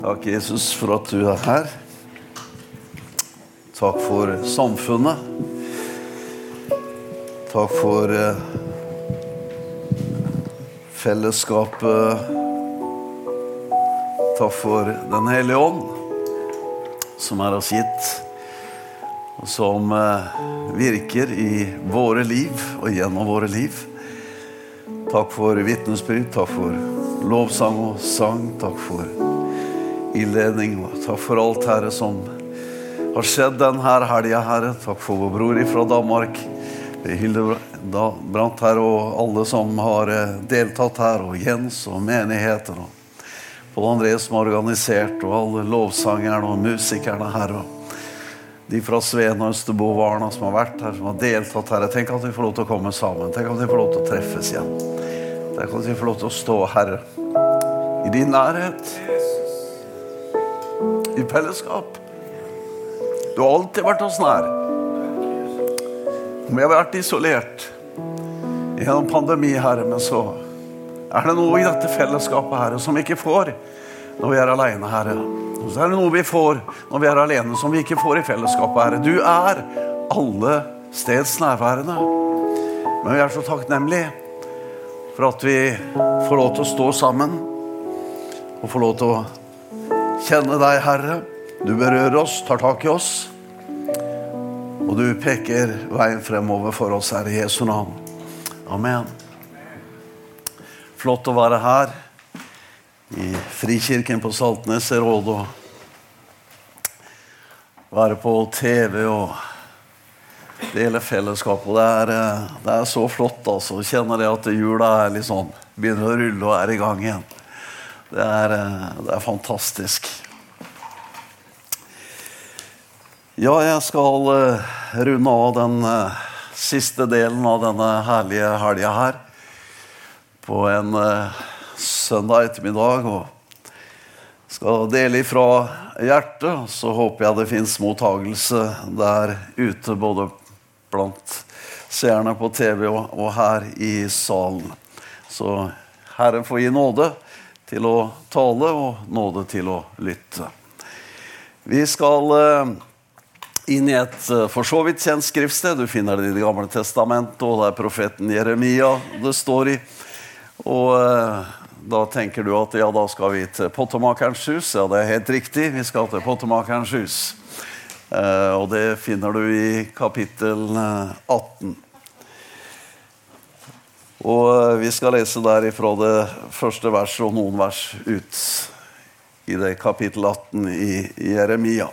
Takk, Jesus, for at du her. Takk for samfunnet. Takk for fellesskapet. Takk for den hellige ånd, som oss gitt, og som virker i våre liv og gjennom våre liv. Takk for vittnesbyrd, takk for lovsang og sang, takk for innledning, og takk for alt, Herre, som har skjedd den her helgen, Herre. Takk for vår bror fra Danmark, Hildebrandt, Herre, og alle som har deltatt her, og Jens og menigheten, og Paul André som har organisert, og alle lovsangerne og musikerne, Herre, og de fra Sveen og Østerbo-varna som har vært her, som har deltatt, Herre. Tenk at vi får lov til å komme sammen. Tenk at vi får lov til å treffes igjen. Tenk at vi får lov til å stå, Herre, i din nærhet, i fellesskap. Du har alltid vært oss nær. Vi har vært isolert gjennom pandemi, Herre, men så det noe i dette fellesskapet, Herre, som vi ikke får når vi alene, Herre. Og så det noe vi får når vi alene, som vi ikke får i fellesskapet, Herre. Du alle steds nærværende. Men vi så takknemlige for at vi får lov til å stå sammen og får lov til å kjenne deg, Herre. Du berører oss, tar tak i oss, og du peker veien fremover for oss, Herre, i Jesu navn. Amen. Flott å være her i Frikirken på Saltnes, råd å være på TV og dele fellesskap. Og det så flott, altså. Kjenner det at jula litt sånn, begynner å rulle og i gang igjen. Det er fantastisk. Ja, jeg skal runde av den siste delen av denne herlige helgen her på en søndag ettermiddag, og skal dele ifra hjertet. Så håper jeg det finnes mottagelse der ute, både blant seerne på TV og her i salen. Så Herren får gi nåde til å tale og nåde til å lytte. Vi skal inn i et for så vidt kjent skriftsted. Du finner det i Det gamle testamentet, og det profeten Jeremia det står i. Og da tenker du at ja, da skal vi til Pottemakerens hus. Ja, det helt riktig, vi skal til Pottemakerens hus. Og det finner du i kapittel 18. Og vi skal lese der ifra det første verset og noen vers ut i det kapittel 18 i Jeremia.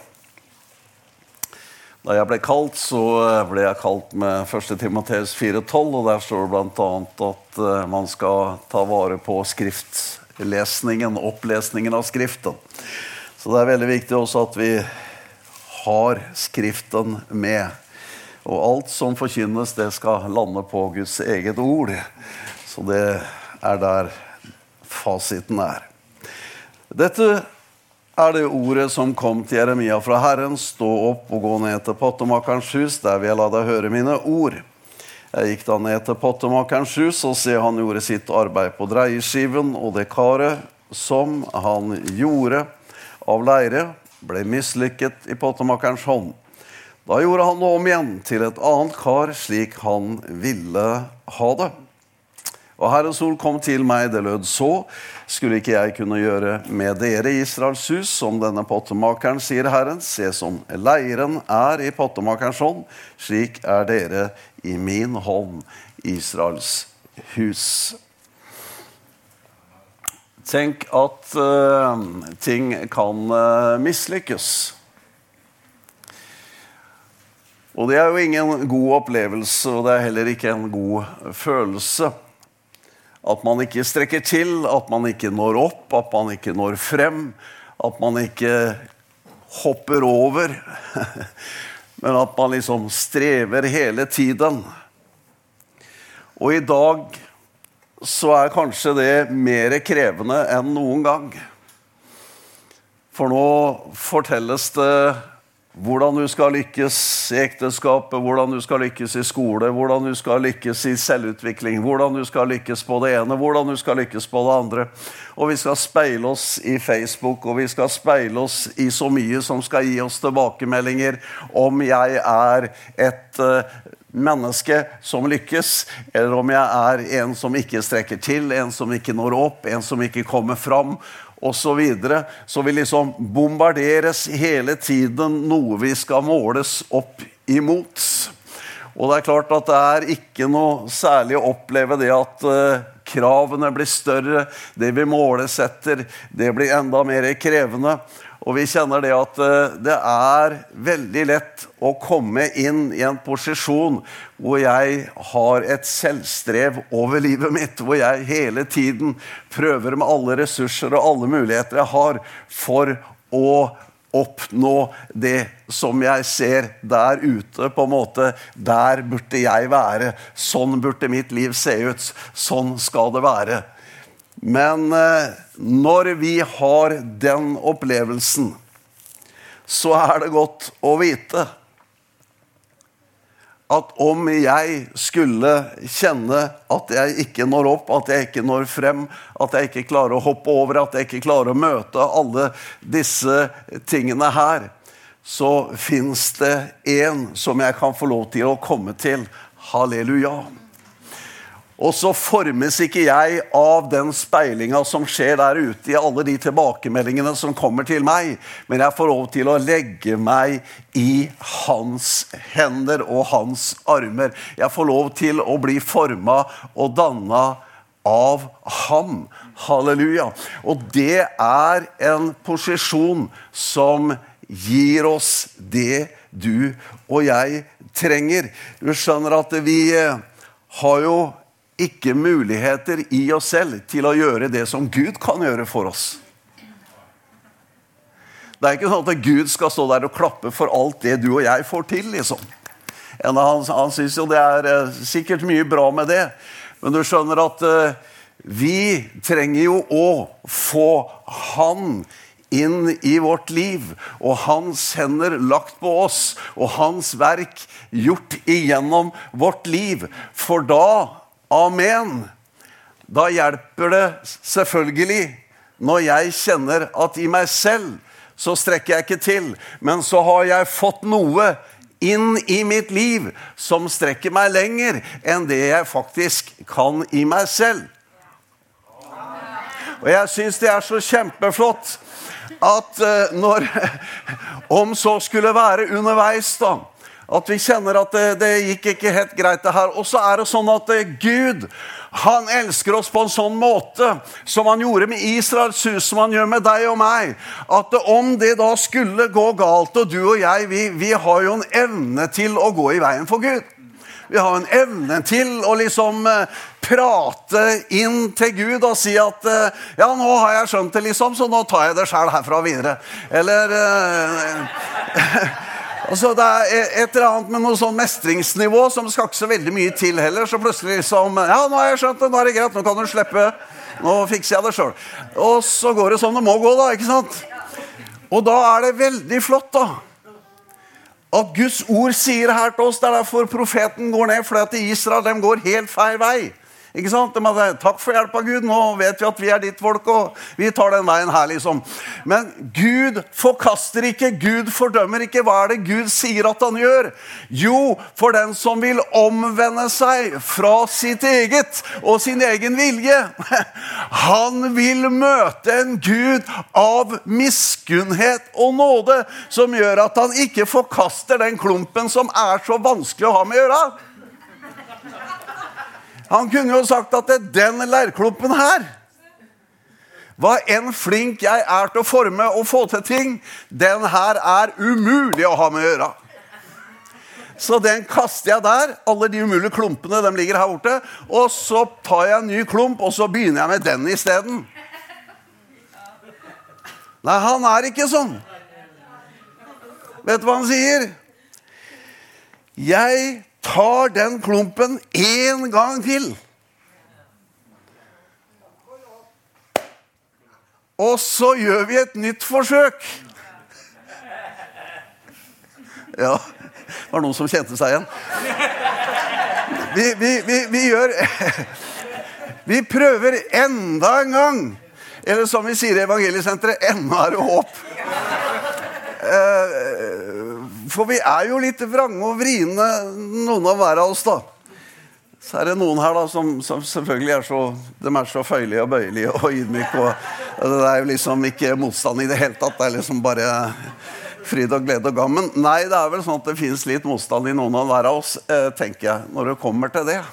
Da jeg ble kalt, så ble jeg kalt med 1. Timoteus 4,12, og der står det blant annet at man skal ta vare på skriftlesningen, opplesningen av skriften. Så det veldig viktig også at vi har skriften med. Og alt som forkynnes, det skal lande på Guds eget ord. Så det der fasiten Dette det ordet som kom til Jeremia fra Herren: stå opp og gå ned til Pottemakerens hus, der vil jeg la deg høre mine ord. Jeg gikk da ned til Pottemakerens hus, og se han gjorde sitt arbeid på dreieskiven, og det karet som han gjorde av leire ble mislykket i Pottemakerens hånd. Da gjorde han det om igjen til et annet kar, slik han ville ha det. Og Herrens ord kom til meg, det lød så: skulle ikke jeg kunne gjøre med dere i Israels hus, som denne pottemakeren, sier Herren, se som leiren i pottemakerens hånd, slik dere i min hånd, Israels hus. Tenk at ting kan mislykkes. Og det jo ingen god opplevelse, og det heller ikke en god følelse. At man ikke strekker til, at man ikke når opp, at man ikke når frem, at man ikke hopper over, men at man liksom strever hele tiden. Og i dag så kanskje det mer krevende enn noen gang. For nå fortelles det hvordan du skal lykkes i ekteskapet, hvordan du skal lykkes i skole, hvordan du skal lykkes i selvutvikling, hvordan du skal lykkes på det ene, hvordan du skal lykkes på det andre. Og vi skal speile oss i Facebook, og vi skal speile oss i så mye som skal gi oss tilbakemeldinger om jeg er et menneske som lykkes, eller om jeg er en som ikke strekker til, en som ikke når opp, en som ikke kommer fram, og så videre. Så vi liksom bombarderes hele tiden noe vi skal måles opp imot. Og det er klart at det er ikke noe særlig å oppleve det at kravene blir større, det vi måles etter, det blir enda mer krevende. Og vi kjenner det at det er veldig lett å komme inn i en posisjon hvor jeg har et selvstrev over livet mitt, hvor jeg hele tiden prøver med alle ressurser og alle muligheter jeg har for å oppnå det som jeg ser der ute på en måte. Der burde jeg være, sånn burde mitt liv se ut, sånn skal det være. Men når vi har den opplevelsen, så er det godt å vite at om jeg skulle kjenne at jeg ikke når opp, at jeg ikke når frem, at jeg ikke klarer å hoppe over, at jeg ikke klarer å møte alle disse tingene her, så finnes det en som jeg kan få lov til å komme til. Halleluja! Og så formes ikke jeg av den speilingen som skjer der ute i alle de tilbakemeldingene som kommer til meg, men jeg får lov til å legge meg i hans hender og hans armer. Jeg får lov til å bli formet og dannet av ham. Halleluja! Og det er en posisjon som gir oss det du og jeg trenger. Du skjønner at vi har jo ikke muligheter i oss selv til å gjøre det som Gud kan gjøre for oss. Det er ikke sånn at Gud skal stå der og klappe for alt det du og jeg får til, liksom. Han synes jo det er sikkert mye bra med det, men du skjønner at vi trenger jo å få han inn i vårt liv, og hans hender lagt på oss, og hans verk gjort igjennom vårt liv, for da amen. Da hjelper det selvfølgelig når jeg kjenner at i meg selv så strekker jeg ikke til, men så har jeg fått noe inn i mitt liv som strekker meg lenger enn det jeg faktisk kan i meg selv. Og jeg synes det er så kjempeflott at når, om så skulle være underveis da, at vi kjenner at det gikk ikke helt greit det her. Og så er det sånn at Gud, han elsker oss på en sånn måte, som han gjorde med Israels hus, som han gjør med deg og meg. At om det da skulle gå galt, og du og jeg, vi har jo en evne til å gå i veien for Gud. Vi har en evne til å liksom prate inn til Gud og si at ja, nå har jeg skjønt det liksom, så nå tar jeg det selv herfra videre. Eller altså det er et eller annet med noe sånn mestringsnivå som skal ikke så veldig mye til heller, så plutselig liksom, ja, nå har jeg skjønt det, nå er det greit, nå kan du slippe, nå fikser jeg det selv. Og så går det som det må gå da, ikke sant? Og da er det veldig flott da, at Guds ord sier her til oss, det er derfor profeten går ned, for at Israel, de går helt feil vei. Ikke sant? De hadde, takk for hjelp av Gud, nå vet vi at vi er ditt folk, og vi tar den veien her liksom. Men Gud forkaster ikke, Gud fordømmer ikke. Hva er det Gud sier at han gjør? Jo, for den som vil omvende seg fra sitt eget og sin egen vilje, han vil møte en Gud av miskunnhet og nåde, som gjør at han ikke forkaster den klumpen som er så vanskelig å ha med å gjøre. Han kunne jo sagt at den leirklumpen her, hva en flink jeg er til å forme og få til ting, den her er umulig å ha med å gjøre. Så den kaster jeg der, alle de umulige klumpene, de ligger her borte, og så tar jeg en ny klump, og så begynner jeg med den i stedet. Nei, han er ikke sånn. Vet du hva han sier? Jeg tar den klumpen en gang til. Og så gjør vi et nytt forsøk. Ja, det var noen som kjente seg igjen. Vi gjør... Vi prøver enda en gang. Eller som vi sier i Evangeliesenteret, enda det håp. For vi jo litt vrange og vriene, noen av hver av oss da. Så det noen her da, som selvfølgelig de så føyelige og bøyelige og ydmyke. Og det jo liksom ikke motstand i det hele tatt. Det liksom bare fryd og glede og gammen. Nei, det vel sånn at det finnes litt motstand i noen av hver av oss, tenker jeg, når det kommer til det.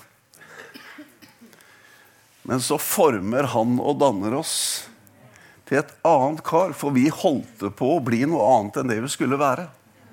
Men så former han og danner oss til et annet kar, for vi holdt på å bli noe annet enn det vi skulle være.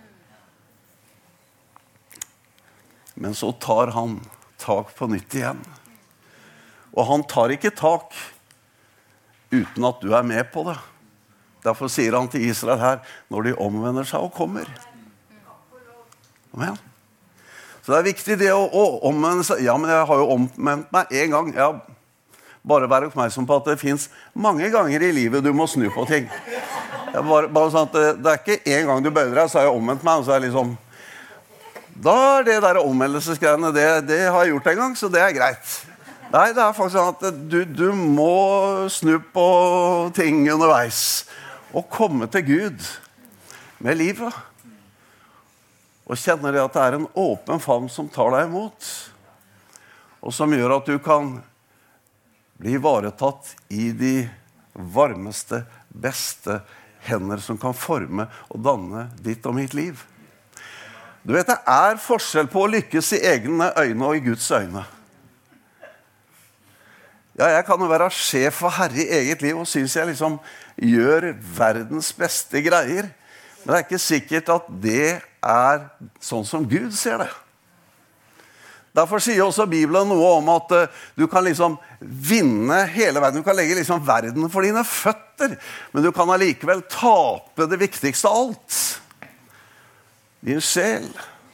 Men så tar han tak på nytt igjen. Og han tar ikke tak uten at du med på det. Derfor sier han til Israel her, når de omvender seg og kommer. Amen. Så det viktig det å omvende seg. Ja, men jeg har jo omvendt meg en gang. Ja, bare vær oppmerksom på at det finnes mange ganger i livet du må snu på ting. Bare sånn at det ikke en gang du bøyer deg, så har jeg omvendt meg, og så liksom... Da det der omvendelsesgreiene, det har jeg gjort en gang, så det greit. Nei, det faktisk sånn at du må snu på ting underveis, og komme til Gud med livet. Og kjenne det at det en åpen favn som tar deg imot, og som gjør at du kan bli varetatt i de varmeste, beste hender som kan forme og danne ditt og mitt liv. Du vet, det forskjell på å lykkes i egne øyne og i Guds øyne. Ja, jeg kan jo være sjef og herre i eget liv, og synes jeg liksom gjør verdens beste greier. Men det ikke sikkert at det sånn som Gud ser det. Derfor sier også Bibelen noe om at du kan liksom vinne hele verden. Du kan legge liksom verden for dine føtter, men du kan allikevel tape det viktigste av alt. Din sjel.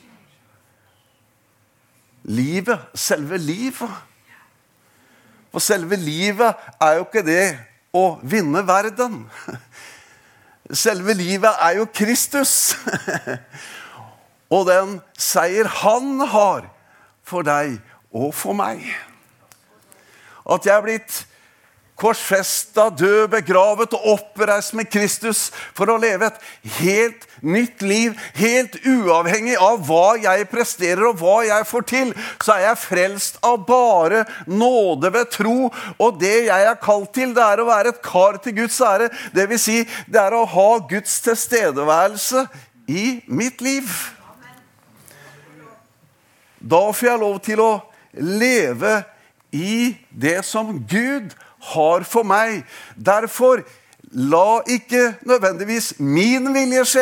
Livet, selve livet. For selve livet jo ikke det å vinne verden. Selve livet jo Kristus. Og den seier han har for deg og for meg. At jeg blitt korsfestet, død, begravet og oppreist med Kristus for å leve et helt nytt liv, helt uavhengig av hva jeg presterer og hva jeg får til, så jeg frelst av bare nåde ved tro, og det jeg kalt til, det å være et kar til Guds ære, det vil si, det å ha Guds tilstedeværelse i mitt liv. Da får jeg lov til å leve i det som Gud har for meg. Derfor, la ikke nødvendigvis min vilje skje,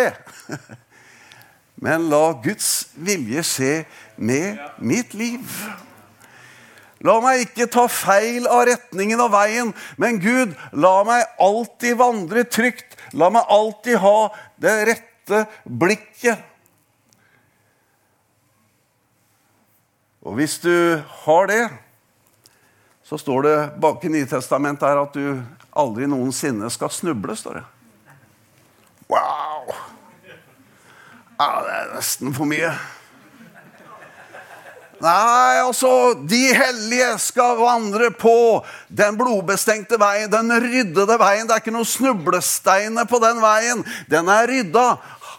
men la Guds vilje skje med mitt liv. La meg ikke ta feil av retningen av veien, men Gud, la meg alltid vandre trygt. La meg alltid ha det rette blikket. Og hvis du har det, så står det bak i Nye Testamentet her at du aldri noensinne skal snuble, står det. Wow! Ja, det nesten for mye. Nei, altså, de hellige skal vandre på den blodbestengte veien, den ryddede veien. Det ikke noen snublesteiner på den veien. Den rydda.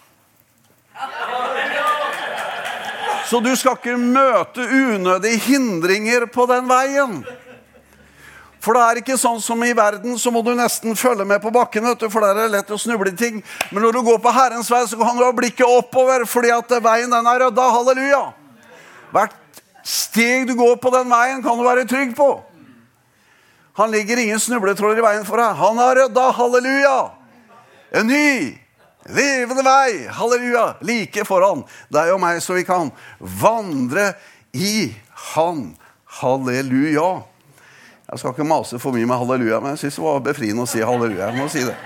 Så du skal ikke møte unødige hindringer på den veien. For det ikke sånn som i verden, så må du nesten følge med på bakken, vet du, for det lett å snuble i ting. Men når du går på Herrens vei, så kan du ha blikket oppover, fordi at veien den rydda, halleluja. Hvert steg du går på den veien, kan du være trygg på. Han ligger ingen snubletråder i veien for deg. Han rydda, halleluja. En ny, levende vei, halleluja, like foran deg og meg, så vi kan vandre i han, halleluja. Jeg skal ikke mase for mye med halleluja, men jeg synes det var befriende å si halleluja. Jeg må si det.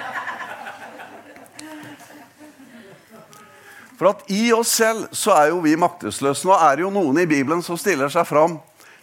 For at i oss selv så jo vi maktesløse. Nå det jo noen i Bibelen som stiller seg fram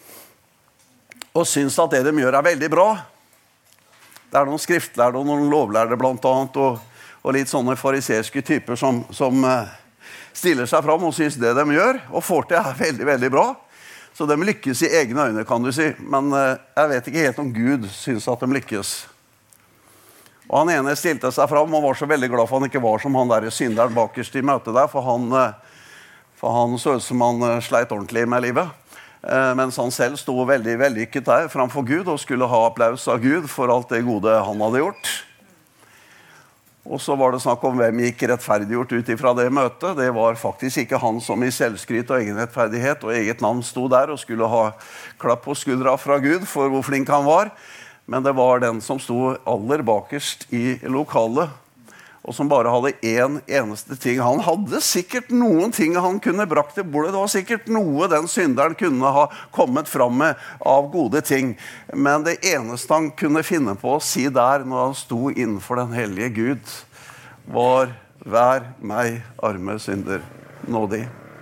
og synes at det de gjør veldig bra. Det noen skriftlærde og noen lovlærde blant annet, og litt sånne fariseske typer som stiller seg fram og synes det de gjør, og får til veldig, veldig bra. Så de lykkes i egne øyne, kan du si. Men jeg vet ikke helt om Gud synes at de lykkes. Og han ene stilte seg fram og var så veldig glad for han ikke var som han der synderen bakerst i møtet der, for han så ut som han sleit ordentlig med livet. Mens han selv stod veldig vellykket der framfor Gud og skulle ha applaus av Gud for alt det gode han hadde gjort. Og så var det snakk om hvem gikk rettferdiggjort ut ifra det møtet. Det var faktisk ikke han som i selvskryt og egen rettferdighet og eget navn stod der og skulle ha klapp på skuldra fra Gud for hvor flink han var. Men det var den som stod aller bakerst i lokalet, og som bare hadde en eneste ting. Han hadde sikkert noen ting han kunne brakt til bordet. Det var sikkert noe den synderen kunne ha kommet fram med av gode ting. Men det eneste han kunne finne på å si der når han sto innenfor den hellige Gud, var: vær meg, arme synder, nådig.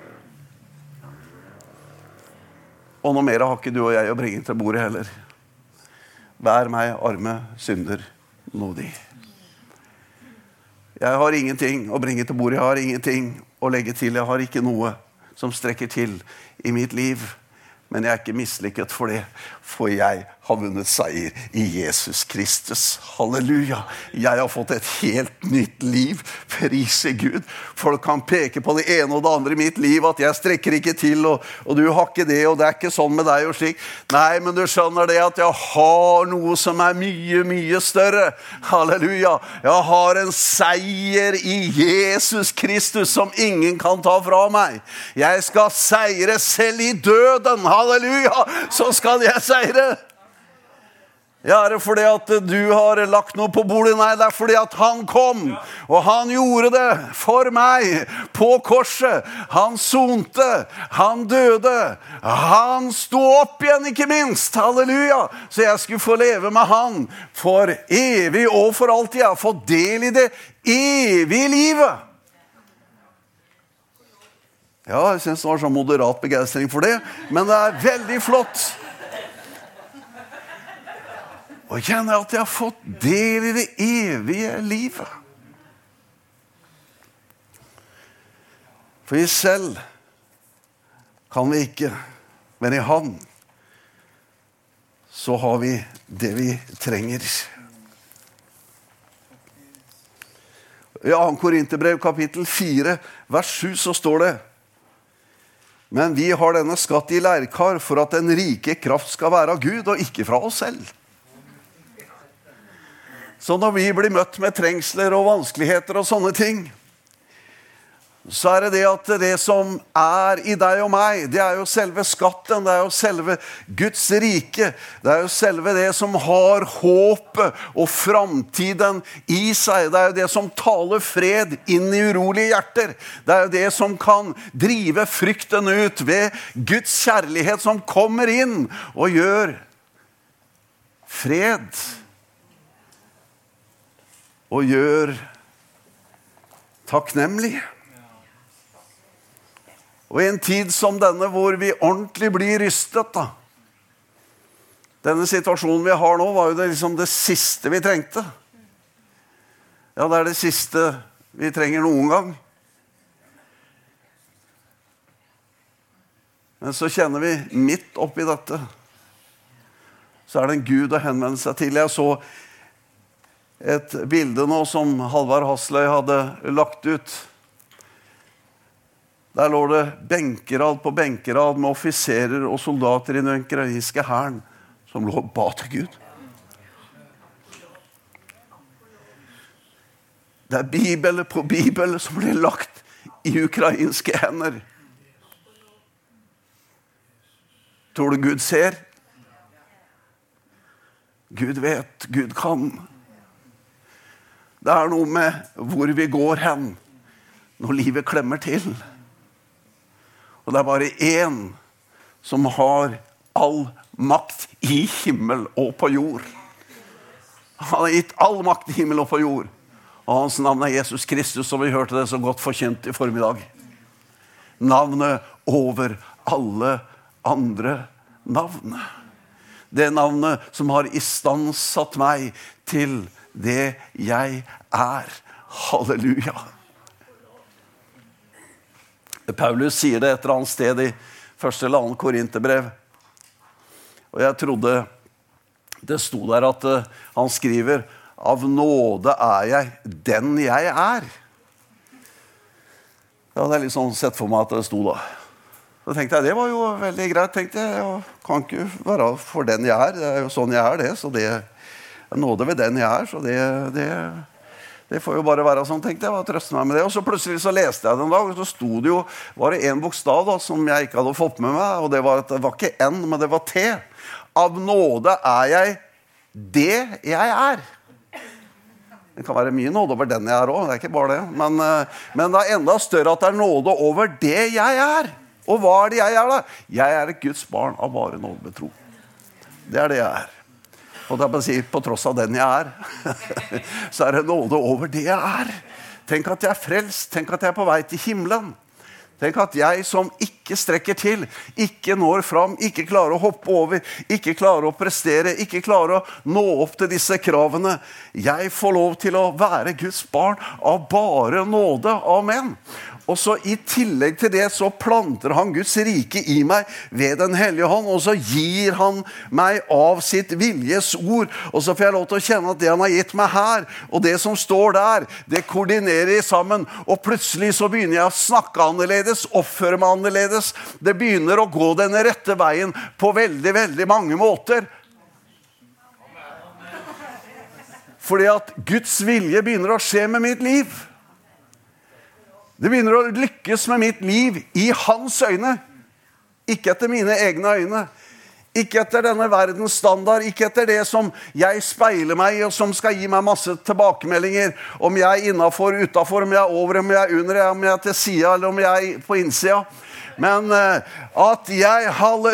Og noe mer har ikke du og jeg å bringe til bordet heller. Vær meg, arme synder, nådig. Jeg har ingenting å bringe til bordet, jeg har ingenting å legge til, jeg har ikke noe som strekker til i mitt liv. Men jeg er ikke mislykket for det, for jeg har vunnet seier i Jesus Kristus. Halleluja! Jeg har fått et helt nytt liv, prise Gud. Folk kan peke på det ene og det andre i mitt liv, at jeg strekker ikke til, og du har ikke det, og det er ikke sånn med deg og slik. Nei, men du skjønner det at jeg har noe som er mye, mye større. Halleluja! Jeg har en seier i Jesus Kristus som ingen kan ta fra meg. Jeg skal seire selv i døden. Halleluja, så skal jeg seire. Ja, er det fordi at du har lagt noe på bordet? Nei, det er fordi at han kom, og han gjorde det for meg på korset. Han sonte, han døde, han sto opp igjen, ikke minst. Halleluja, så jeg skulle få leve med han for evig og for alltid. Jeg har fått del i det evige livet. Ja, jeg synes det var så moderat begeistring for det, men det er veldig flott. Og jeg kjenner at jeg har fått del i det evige livet. For i selv kan vi ikke, men i han så har vi det vi trenger. I 2. Korinterbrev kapittel 4, vers 7 så står det: men vi har denne skatt i leirkar for at den rike kraft skal være av Gud og ikke fra oss selv. Så når vi blir møtt med trengsler og vanskeligheter og sånne ting, så er det at det som er i deg og meg, det er jo selve skatten, det er jo selve Guds rike, det er jo selve det som har håpet og fremtiden i seg, det er jo det som taler fred inn i urolige hjerter, det er jo det som kan drive frykten ut ved Guds kjærlighet som kommer inn og gjør fred og gjør takknemlig. Og i en tid som denne hvor vi ordentlig blir rystet da. Denne situasjonen vi har nå var jo det, liksom det siste vi trengte. Ja, det er det siste vi trenger noen gang. Men så kjenner vi midt oppi dette, så er det en Gud å henvende seg til. Jeg så et bilde nå som Halvard Hasløy hadde lagt ut. Der lå det benkerad på benkerad med offiserer og soldater i den ukrainske hæren som lå og ba til Gud. Det er bibel på bibel som blir lagt i ukrainske hender. Tror du Gud ser? Gud vet, Gud kan. Det er noe med hvor vi går hen når livet klemmer til. Og det er bare en som har all makt i himmel og på jord. Han har gitt all makt i himmel og på jord. Og hans navn er Jesus Kristus, og vi hørte det så godt forkynt i formiddag. Navnet over alle andre navn. Det navnet som har istandsatt meg til det jeg er. Halleluja. Paulus sier det et eller annet sted i 1. eller 2. Korinterbrev. Og jeg trodde det sto der at han skriver, av nåde er jeg den jeg er. Det hadde jeg liksom sett for meg at det sto da. Så tenkte jeg, det var jo veldig greit, tenkte jeg. Jeg kan ikke være for den jeg er. Det er jo sånn jeg er det, så det er nåde ved den jeg er, så det får jo bare være sånn, tenkte jeg, og trøste meg med det. Og så plutselig så leste jeg det en dag, og så sto det jo, var det en bokstav da, som jeg ikke hadde fått med meg, og det var ikke N, men det var T. Av nåde er jeg det jeg er. Det kan være mye nåde over den jeg er også, det er ikke bare det. Men det er enda større at det er nåde over det jeg er. Og hva er det jeg er da? Jeg er et Guds barn av bare nåde ved tro. Det er det jeg er. Og det er bare å si, på tross av den jeg er, så er det nåde over det jeg er. Tenk at jeg er frelst, tenk at jeg er på vei til himmelen. Tenk at jeg som ikke strekker til, ikke når fram, ikke klarer å hoppe over, ikke klarer å prestere, ikke klarer å nå opp til disse kravene. Jeg får lov til å være Guds barn av bare nåde. Amen. Og så i tillegg til det så planter han Guds rike i meg ved den hellige hånd, og så gir han meg av sitt viljes ord, og så får jeg lov til å kjenne at det han har gitt meg her, og det som står der, det koordinerer sammen, og plutselig så begynner jeg å snakke annerledes, oppføre meg annerledes, det begynner å gå denne rette veien på veldig, veldig mange måter. Fordi at Guds vilje begynner å skje med mitt liv. Det begynner å lykkes med mitt liv i hans øyne. Ikke etter mine egne øyne. Ikke etter denne verdens standard. Ikke etter det som jeg speiler meg i, og som skal gi meg masse tilbakemeldinger. Om jeg er innenfor, utenfor, om jeg er over, om jeg er under, om jeg er til siden, eller om jeg er på innsida. Men at jeg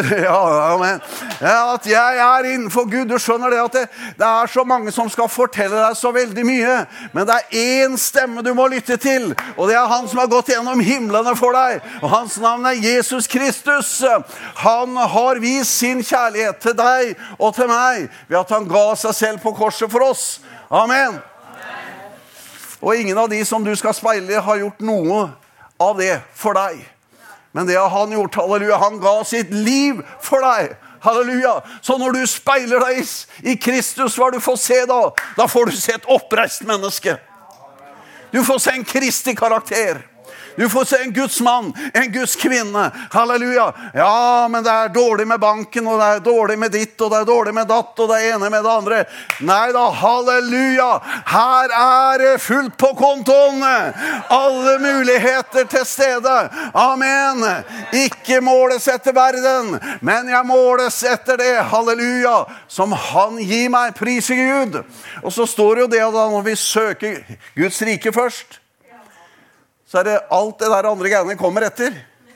at jeg er innenfor Gud, du skjønner det at det er så mange som skal fortelle deg så veldig mye, men det er en stemme du må lytte til, og det er han som har gått gjennom himlene for deg, og hans navn er Jesus Kristus. Han har vist sin kjærlighet til deg og til meg ved at han ga seg selv på korset for oss. Amen. Og ingen av de som du skal speile har gjort noe av det for deg. Men det har han gjort, halleluja. Han ga sitt liv for deg, halleluja. Så når du speiler deg i Kristus, hva du får se da? Da får du se et oppreist menneske. Du får se en Kristi karakter. Du får se en Guds mann, en Guds kvinne. Halleluja. Ja, men det er dårlig med banken, og det er dårlig med ditt, og det er dårlig med datt, og det er ene med det andre. Nei da, halleluja. Her er det fullt på kontoen. Alle muligheter til stede. Amen. Ikke måles etter verden, men jeg måles etter det, halleluja, som han gir meg, prise Gud. Og så står det jo det da når vi søker Guds rike først, så er det alt det der andre greiene kommer etter.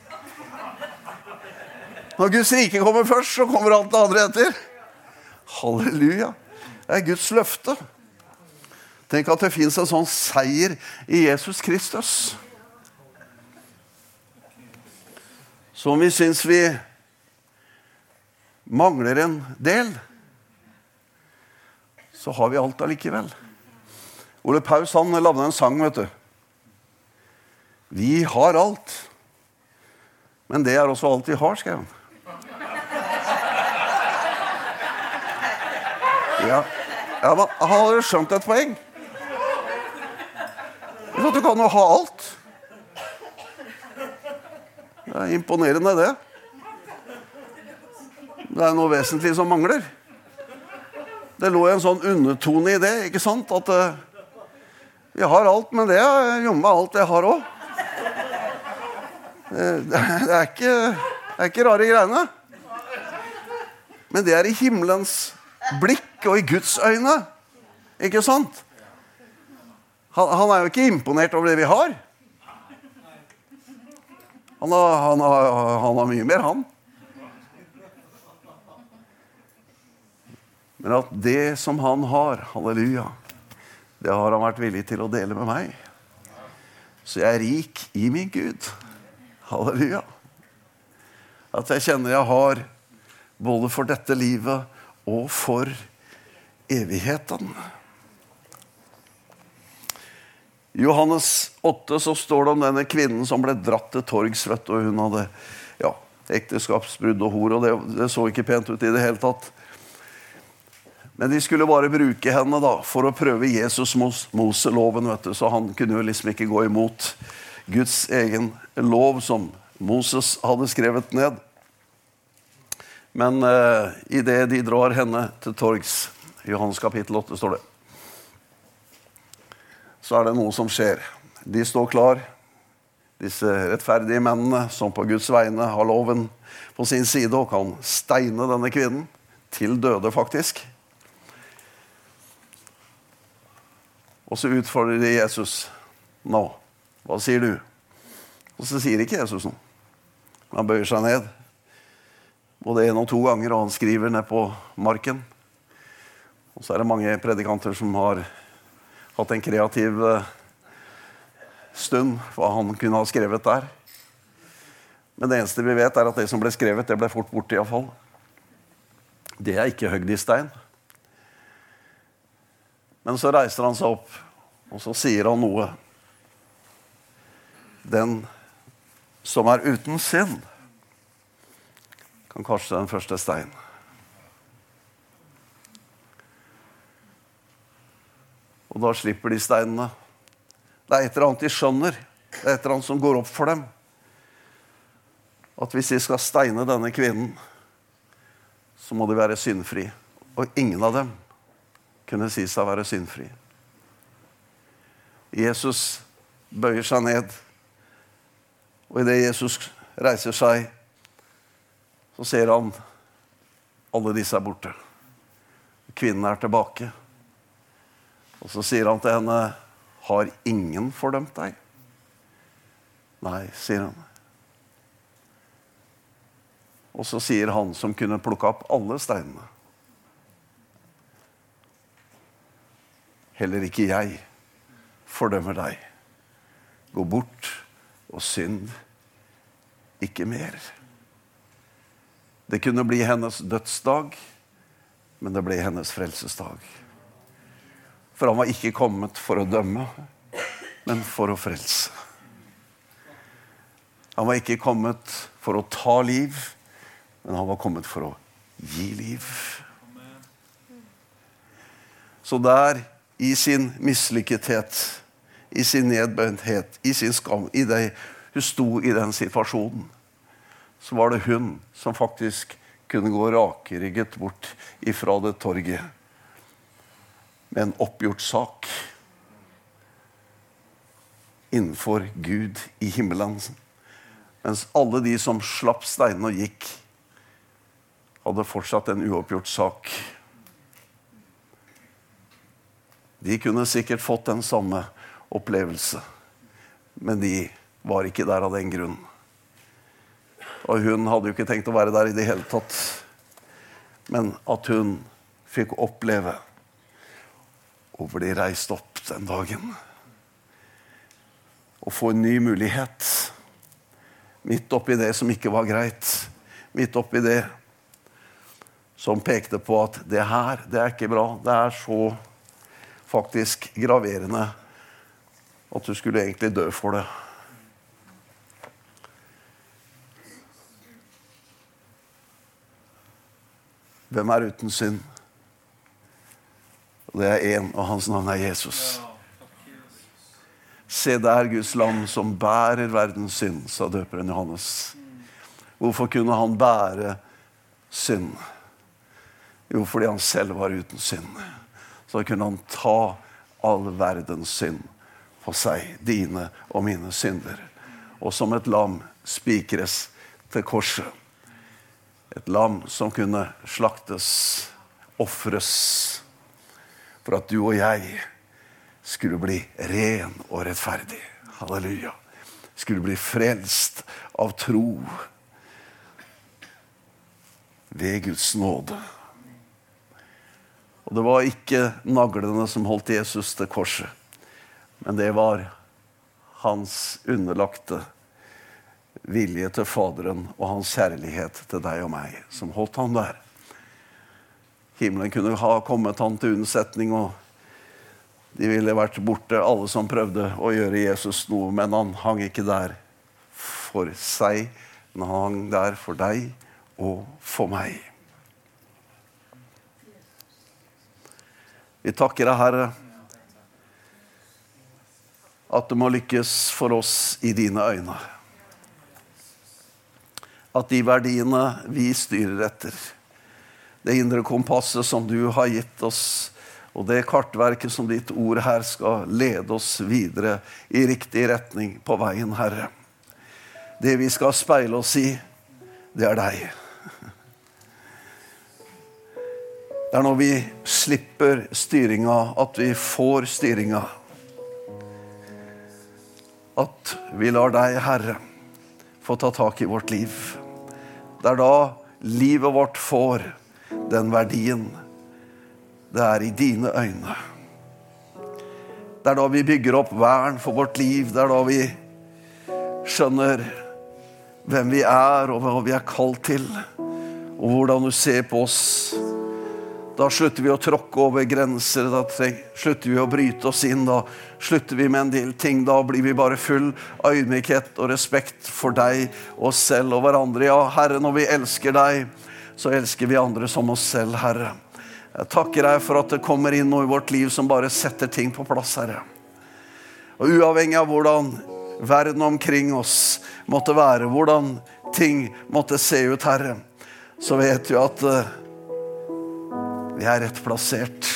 Når Guds rike kommer først, så kommer alt det andre etter. Halleluja. Det er Guds løfte. Tenk at det finnes en sånn seier i Jesus Kristus. Som vi synes vi mangler en del, så har vi alt allikevel. Ole Paus, han lavde en sang, vet du. Vi har alt, men det er også alt vi har, skrev han. Ja, men han hadde skjønt et poeng. Du kan jo ha alt. Det er imponerende det. Det er noe vesentlig som mangler. Det lå en sånn undertone i det, ikke sant? At vi har alt, men det er jo med alt jeg har også. Det er ikke rare greiene. Men det er i himmelens blikk og i Guds øyne. Ikke sant? Han er jo ikke imponert over det vi har. Han har mye mer, han. Men at det som han har, halleluja, det har han vært villig til å dele med meg. Så jeg er rik i min Gud. Halleluja. At jeg kjenner jeg har både for dette livet og for evigheten. I Johannes 8 så står det om denne kvinnen som ble dratt til torgs, vet du, og hun hadde ekteskapsbrudd og hor, og det så ikke pent ut i det hele tatt. Men de skulle bare bruke henne da, for å prøve Jesus Moseloven, vet du, så han kunne jo liksom ikke gå imot Guds egen lov som Moses hadde skrevet ned. Men i det de drar henne til torgs, i Johannes kapittel 8 står det, så det noe som skjer. De står klar, disse rettferdige mennene som på Guds vegne har loven på sin side og kan steine denne kvinnen til døde faktisk. Og så utfordrer de Jesus. Nå, hva sier du? Og så sier ikke Jesus noe. Han bøyer seg ned. Både 1 og 2 ganger, og han skriver ned på marken. Og så det mange predikanter som har hatt en kreativ stund hva han kunne ha skrevet der. Men det eneste vi vet at det som ble skrevet, det ble fort borte i hvert fall. Det ikke høgd i stein. Men så reiser han seg opp, og så sier han noe. Den som uten synd kan kaste den første stein. Og da slipper de steinene. Det et eller annet de skjønner. Det et eller annet som går opp for dem. At hvis de skal steine denne kvinnen, så må de være syndfri. Og ingen av dem kunne si seg være syndfri. Jesus bøyer seg ned. Og i det Jesus reiser seg, så ser han alle disse borte. Kvinnen tilbake. Og så sier han til henne, har ingen fordømt deg? Nei, sier han. Og så sier han som kunne plukke opp alle steinene. Heller ikke jeg fordømmer deg. Gå bort og synd ikke mer. Det kunne bli hennes dødsdag, men det ble hennes frelsesdag. For han var ikke kommet for å dømme, men for å frelse. Han var ikke kommet for å ta liv, men han var kommet for å gi liv. Så der, i sin mislykkethet, i sin nedbøyndhet, i sin skam, i det hun sto i den situasjonen, så var det hun som faktisk kunne gå rakerygget bort ifra det torget med en oppgjort sak innenfor Gud i himmelen. Mens alle de som slapp steinen og gikk, hadde fortsatt en uoppgjort sak. De kunne sikkert fått den samme opplevelse, men de var ikke der av den grunn. Og hun hadde jo ikke tenkt å være der i det hele tatt. Men at hun fikk oppleve og ble reist opp den dagen. Og få en ny mulighet. Midt oppi det som ikke var greit. Midt oppi det som pekte på at det her, det ikke bra. Det så faktisk graverende at du skulle egentlig dø for det. Hvem uten synd? Og det en, og hans navn Jesus. Se der Guds lam som bærer verdens synd, sa døperen Johannes. Hvorfor kunne han bære synd? Jo, fordi han selv var uten synd. Så kunne han ta all verdens synd på seg, dine og mine synder. Og som et lam spikres til korset. Et lam som kunne slaktes, offres, for at du og jeg skulle bli ren og rettferdig. Halleluja. Skulle bli frelst av tro ved Guds nåde. Og det var ikke naglene som holdt Jesus til korset, men det var hans underlagte vilje til Faderen og hans kjærlighet til deg og meg, som holdt han der. Himmelen kunne ha kommet han til unnsetning, og de ville vært borte, alle som prøvde å gjøre Jesus noe, men han hang ikke der for seg, men han hang der for deg og for meg. Vi takker deg, Herre, at det må lykkes for oss i dine øyne. At de verdiene vi styrer etter, det indre kompasset som du har gitt oss, og det kartverket som ditt ord her skal lede oss videre i riktig retning på veien, Herre. Det vi skal speile oss i, det er deg. Det er når vi slipper styringa, at vi får styringa. At vi lar deg, Herre, få ta tak i vårt liv. Det er da livet vårt får den verdien. Det er i dine øyne. Det er da vi bygger opp vern for vårt liv. Det er da vi skjønner hvem vi er og hva vi er kalt til. Og hvordan du ser på oss. Da slutter vi å tråkke over grenser, da slutter vi å bryte oss inn, da slutter vi med en del ting, da blir vi bare full av ydmykhet og respekt for deg, oss selv og hverandre. Ja, Herre, når vi elsker deg, så elsker vi andre som oss selv, Herre. Jeg takker deg for at det kommer inn noe i vårt liv som bare setter ting på plass, Herre. Og uavhengig av hvordan verden omkring oss måtte være, hvordan ting måtte se ut, Herre, så vet vi at vi er rett plassert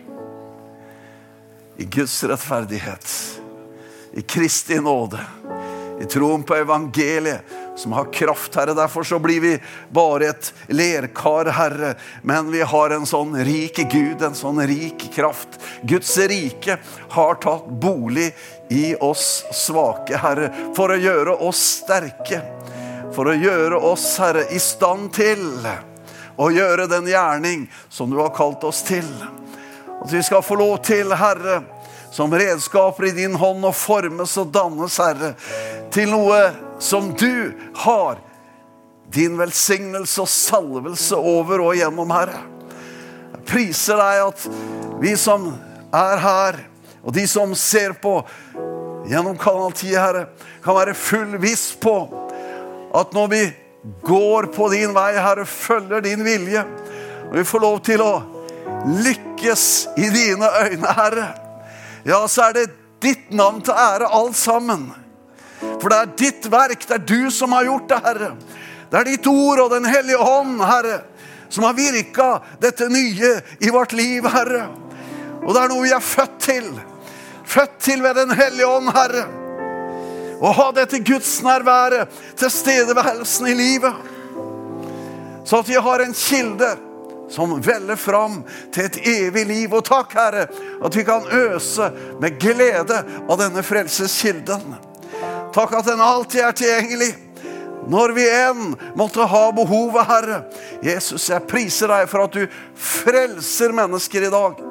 i Guds rettferdighet, i Kristi nåde, i troen på evangeliet som har kraft, Herre. Derfor så blir vi bare et lerkar, Herre, men vi har en sånn rik Gud, en sånn rik kraft. Guds rike har tatt bolig i oss svake, Herre, for å gjøre oss sterke, for å gjøre oss, Herre, i stand til og gjøre den gjerning som du har kalt oss til. At vi skal få lov til, Herre, som redskaper i din hånd og formes og dannes, Herre, til noe som du har din velsignelse og salvelse over og gjennom, Herre. Jeg priser deg at vi som er her, og de som ser på gjennom kanal 10, Herre, kan være full viss på at når vi går på din vei, Herre, følger din vilje, og vi får lov til å lykkes i dine øyne, Herre, ja, så er det ditt navn til ære alt sammen. For det er ditt verk, det er du som har gjort det, Herre. Det er ditt ord og den hellige ånd, Herre, som har virket dette nye i vårt liv, Herre. Og det er noe vi er født til ved den hellige ånd, Herre. Og ha dette Guds nærvære til stedeværelsen i livet. Så at vi har en kilde som veller fram til et evig liv. Og takk, Herre, at vi kan øse med glede av denne frelseskilden. Takk at den alltid er tilgjengelig. Når vi enn måtte ha behovet, Herre. Jesus, jeg priser deg for at du frelser mennesker i dag.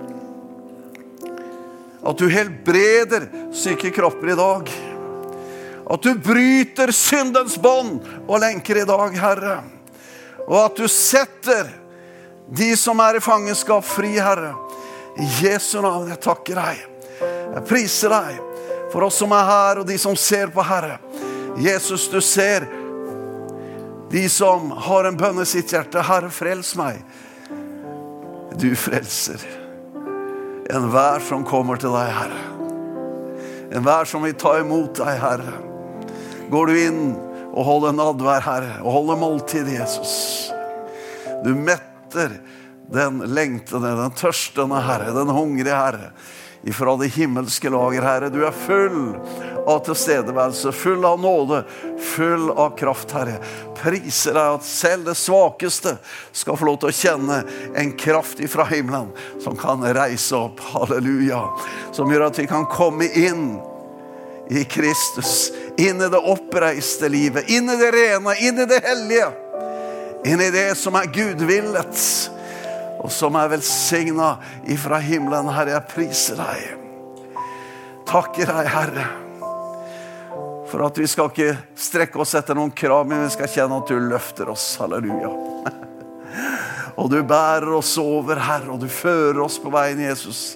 At du helbreder syke kropper i dag. At du bryter syndens bånd og lenker i dag, Herre. Og at du setter de som er i fangenskap fri, Herre. I Jesu navn, jeg takker deg. Jeg priser deg for oss som er her og de som ser på, Herre. Jesus, du ser de som har en bønn i sitt hjerte. Herre, frels meg. Du frelser en hver som kommer til deg, Herre. En hver som vil ta imot deg, Herre. Går du inn og holder nadvær, Herre, og holder måltid, Jesus. Du metter den lengtende, den tørstende, Herre, den hungrige, Herre, ifra det himmelske lager, Herre. Du er full av tilstedeværelse, full av nåde, full av kraft, Herre. Priser deg at selv det svakeste skal få lov til å kjenne en kraft ifra himmelen som kan reise opp, halleluja, som gjør at vi kan komme inn i Kristus, inn i det oppreiste livet, inn i det rene, inn i det hellige, inn i det som er Gudvillet, og som er velsignet ifra himmelen, Herre. Jeg priser deg. Takker deg, Herre, for at vi skal ikke strekke oss etter noen krav, men vi skal kjenne at du løfter oss, halleluja. Og du bærer oss over, Herre, og du fører oss på veien, Jesus.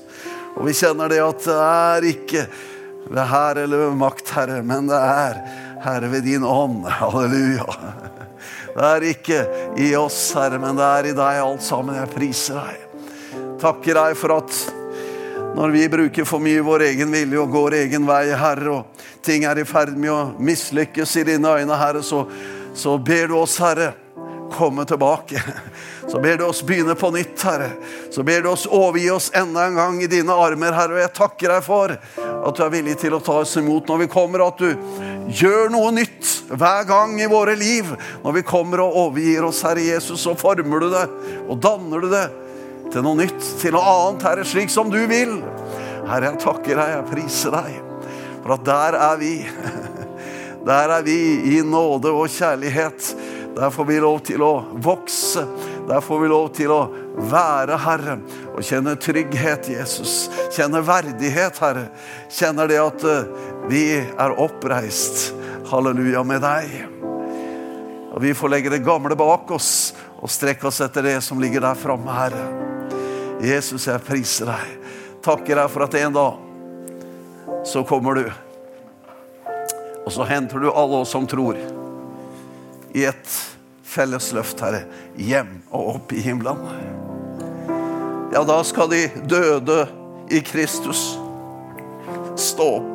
Og vi kjenner det at det ikke ved her eller ved makt, Herre, men det Herre, ved din ånd. Halleluja. Det ikke i oss, Herre, men det i deg alt sammen. Jeg priser deg. Takker deg for at når vi bruker for mye vår egen vilje og går egen vei, Herre, og ting i ferd med å mislykkes i dine øyne, Herre, så ber du oss, Herre, komme tilbake. Så ber du oss begynne på nytt, Herre. Så ber du oss overgi oss enda en gang i dine armer, Herre. Og jeg takker deg for at du villig til å ta oss imot når vi kommer, at du gjør noe nytt hver gang i våre liv. Når vi kommer og overgir oss, Herre Jesus, så former du det og danner du det til noe nytt, til noe annet, Herre, slik som du vil. Herre, jeg takker deg, jeg priser deg, for at der vi. Der vi i nåde og kjærlighet. Der får vi lov til å vokse. Der får vi lov til å være, Herre, og kjenne trygghet, Jesus. Kjenne verdighet, Herre. Kjenne det at vi oppreist, halleluja, med deg. Og vi får legge det gamle bak oss og strekke oss etter det som ligger der framme, Herre. Jesus, jeg priser deg. Takker deg for at en dag så kommer du. Og så henter du alle oss som tror i et felles løft, Herre, hjem og opp i himmelen. Ja, da skal de døde i Kristus stå opp.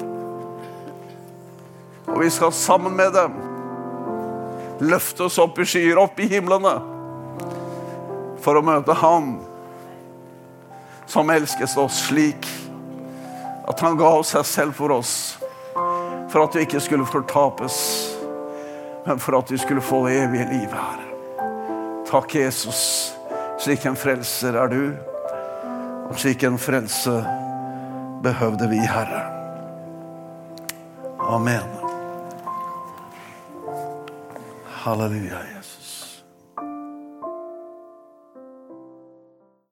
Og vi skal sammen med dem løfte oss opp i skyer, opp i himmelene, for å møte ham som elsket oss slik at han ga oss seg selv for oss, for at vi ikke skulle fortapes, men for at vi skulle få det evige livet, Herre. Takk, Jesus. Slik en frelser du, og slik en frelse behøvde vi, Herre. Amen. Halleluja.